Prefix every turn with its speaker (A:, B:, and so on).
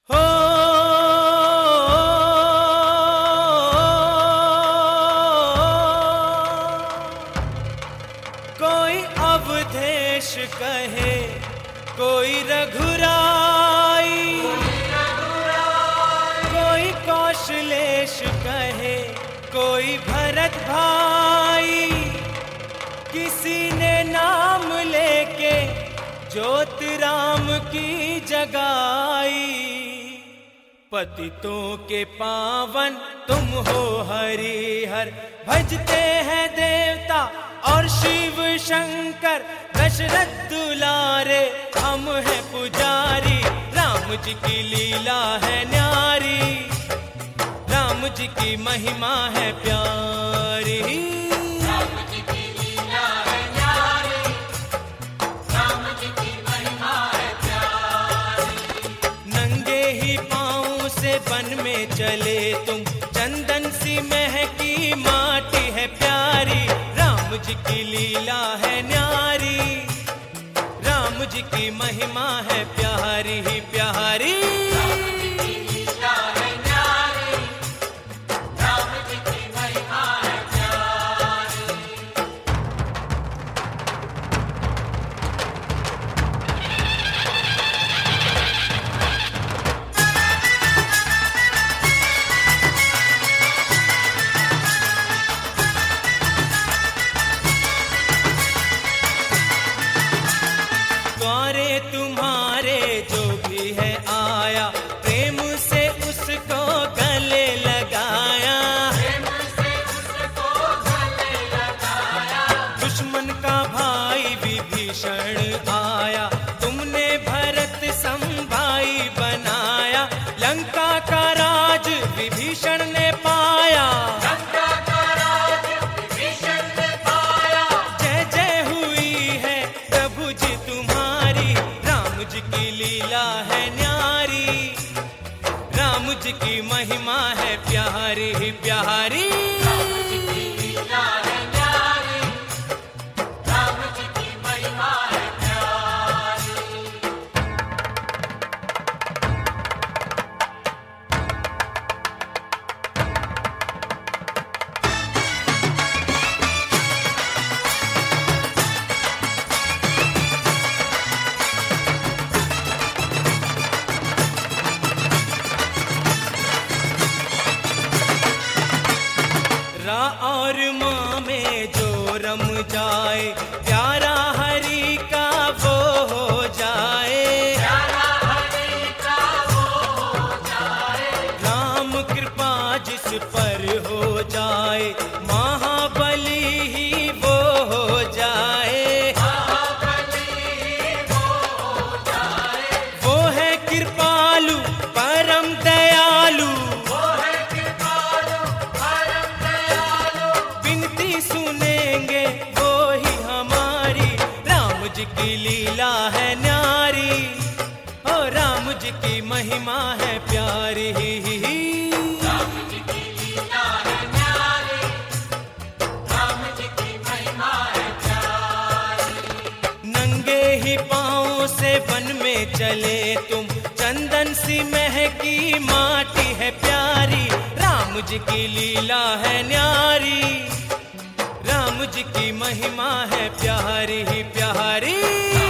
A: हो कोई अवधेश कहे, कोई रघुराई, कोई कौशलेश कहे, कोई भरत भाई। किसी ने नाम लेके ज्योत राम की जगाई। पतितों के पावन तुम हो हरिहर, भजते हैं देवता और शिव शंकर। दशरथ दुलारे हम हैं पुजारी, राम जी की लीला है न्यारी, राम जी की महिमा है प्यारी।
B: राम जी की लीला है न्यारी, राम जी की महिमा है प्यारी।
A: नंगे ही पाँव से वन में चले तुम, चंदन सी महकी माटी है प्यारी। राम जी की लीला है न्यारी, राम जी की महिमा है प्यारी ही प्यारी।
B: राम जी की लीला है न्यारी, राम जी की महिमा है प्यारी।
A: द्वारे तुम्हारे जो भी है आया, प्रेम से उसको गले लगाया।
B: प्रेम से उसको गले लगाया।
A: दुश्मन का भाई विभीषण आया, तुमने भरत संभाई बनाया। लंका का राज विभीषण ने पाया,
B: लंका का राज विभीषण ने पाया।
A: जय जय हुई है प्रभु जी तुम्हारी। राम जी की लीला है न्यारी, राम जी की महिमा है प्यारी ही प्यारी।
B: राम जी की लीला है न्यारी, राम जी की महिमा है प्यारी।
A: रा और माँ में जो रम जाए, प्यारा हरि का वो हो जाए।
B: प्यारा हरि का वो हो जाए।
A: राम कृपा जिस पर हो जाए, महाबली ही वो हो जाए।
B: महाबली वो हो जाए।
A: वो है कृपालु परम दयालु,
B: वो है कृपालु परम दयालु।
A: विनती सुनेंगे वो ही हमारी। राम जी की लीला है न्यारी, ओ राम जी की महिमा है प्यारी ही।
B: राम जी की लीला है न्यारी, राम जी की महिमा है प्यारी।
A: नंगे ही पाँव से वन में चले तुम, चंदन सी महकी माटी है प्यारी। राम जी की लीला है न्यारी, राम जी की महिमा है प्यारी ही प्यारी।